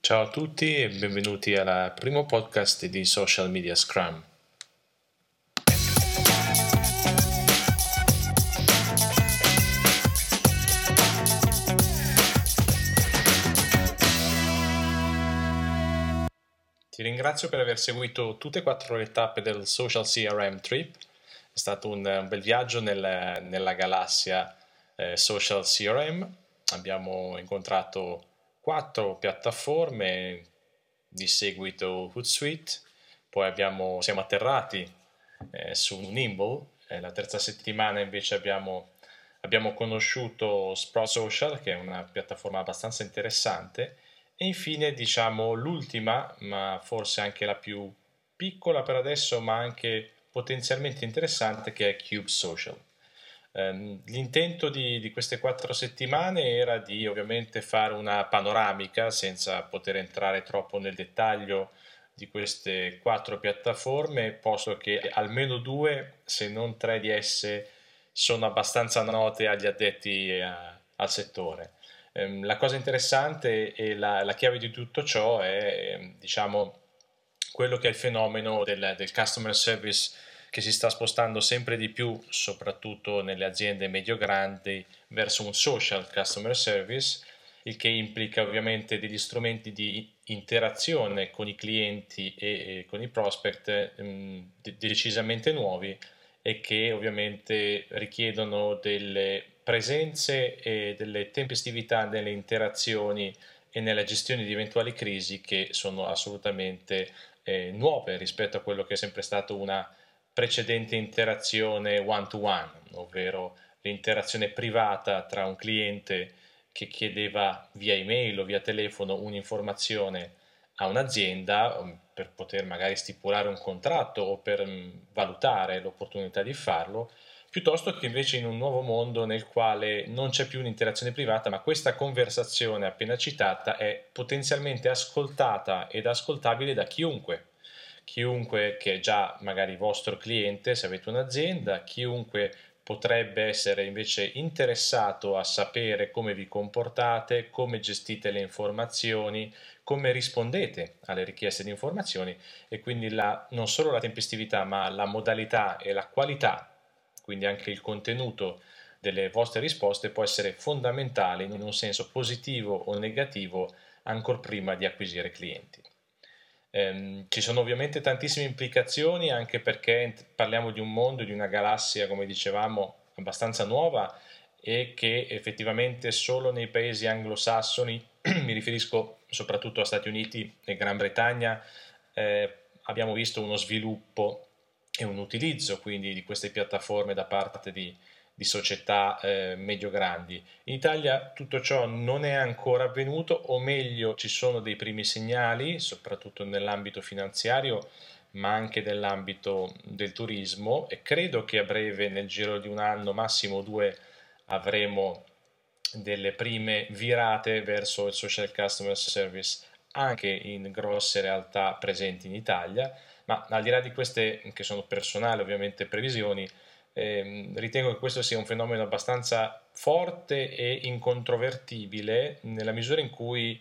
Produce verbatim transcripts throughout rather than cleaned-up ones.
Ciao a tutti e benvenuti al primo podcast di Social Media Scrum. Ti ringrazio per aver seguito tutte e quattro le tappe del Social C R M Trip. È stato un, un bel viaggio nel, nella galassia eh, Social C R M. Abbiamo incontrato quattro piattaforme, di seguito Hootsuite, poi abbiamo, siamo atterrati eh, su Nimble, eh, la terza settimana invece abbiamo, abbiamo conosciuto Sprout Social, che è una piattaforma abbastanza interessante, e infine diciamo l'ultima, ma forse anche la più piccola per adesso, ma anche potenzialmente interessante, che è Cube Social. Um, l'intento di, di queste quattro settimane era di ovviamente fare una panoramica senza poter entrare troppo nel dettaglio di queste quattro piattaforme, posto che almeno due, se non tre di esse, sono abbastanza note agli addetti a, al settore. Um, la cosa interessante e la, la chiave di tutto ciò è, diciamo, quello che è il fenomeno del, del customer service, che si sta spostando sempre di più, soprattutto nelle aziende medio-grandi, verso un social customer service, il che implica ovviamente degli strumenti di interazione con i clienti e, e con i prospect mh, de- decisamente nuovi e che ovviamente richiedono delle presenze e delle tempestività nelle interazioni e nella gestione di eventuali crisi che sono assolutamente eh, nuove rispetto a quello che è sempre stato una precedente interazione one-to-one, ovvero l'interazione privata tra un cliente che chiedeva via email o via telefono un'informazione a un'azienda per poter magari stipulare un contratto o per valutare l'opportunità di farlo, piuttosto che invece in un nuovo mondo nel quale non c'è più un'interazione privata, ma questa conversazione appena citata è potenzialmente ascoltata ed ascoltabile da chiunque. Chiunque che è già magari vostro cliente, se avete un'azienda, chiunque potrebbe essere invece interessato a sapere come vi comportate, come gestite le informazioni, come rispondete alle richieste di informazioni, e quindi la, non solo la tempestività, ma la modalità e la qualità, quindi anche il contenuto delle vostre risposte può essere fondamentale in un senso positivo o negativo ancor prima di acquisire clienti. Um, ci sono ovviamente tantissime implicazioni, anche perché parliamo di un mondo, di una galassia, come dicevamo, abbastanza nuova e che effettivamente solo nei paesi anglosassoni, mi riferisco soprattutto a Stati Uniti e Gran Bretagna, eh, abbiamo visto uno sviluppo e un utilizzo quindi di queste piattaforme da parte di, di società eh, medio-grandi. In Italia tutto ciò non è ancora avvenuto, o meglio ci sono dei primi segnali, soprattutto nell'ambito finanziario, ma anche nell'ambito del turismo, e credo che a breve, nel giro di un anno, massimo due, avremo delle prime virate verso il social customer service anche in grosse realtà presenti in Italia. Ma al di là di queste, che sono personali ovviamente, previsioni, ehm, ritengo che questo sia un fenomeno abbastanza forte e incontrovertibile, nella misura in cui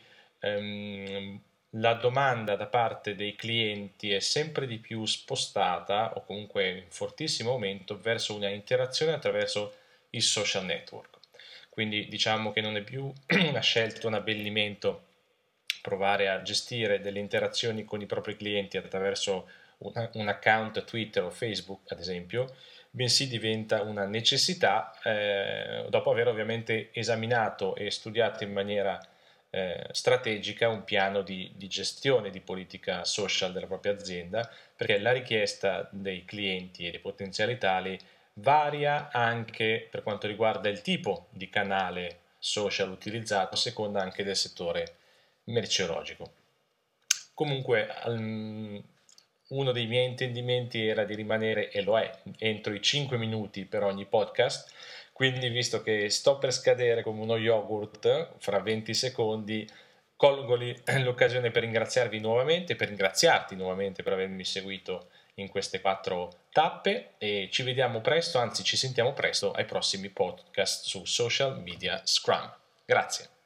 ehm, la domanda da parte dei clienti è sempre di più spostata, o comunque in fortissimo aumento, verso una interazione attraverso il social network. Quindi diciamo che non è più una scelta, un abbellimento provare a gestire delle interazioni con i propri clienti attraverso un, un account Twitter o Facebook, ad esempio, bensì diventa una necessità eh, dopo aver ovviamente esaminato e studiato in maniera eh, strategica un piano di, di gestione di politica social della propria azienda, perché la richiesta dei clienti e dei potenziali tali varia anche per quanto riguarda il tipo di canale social utilizzato, a seconda anche del settore merceologico. Comunque um, uno dei miei intendimenti era di rimanere, e lo è, entro i cinque minuti per ogni podcast, quindi visto che sto per scadere come uno yogurt fra venti secondi, colgo l'occasione per ringraziarvi nuovamente, per ringraziarti nuovamente per avermi seguito in queste quattro tappe, e ci vediamo presto, anzi ci sentiamo presto ai prossimi podcast su Social Media Scrum. Grazie.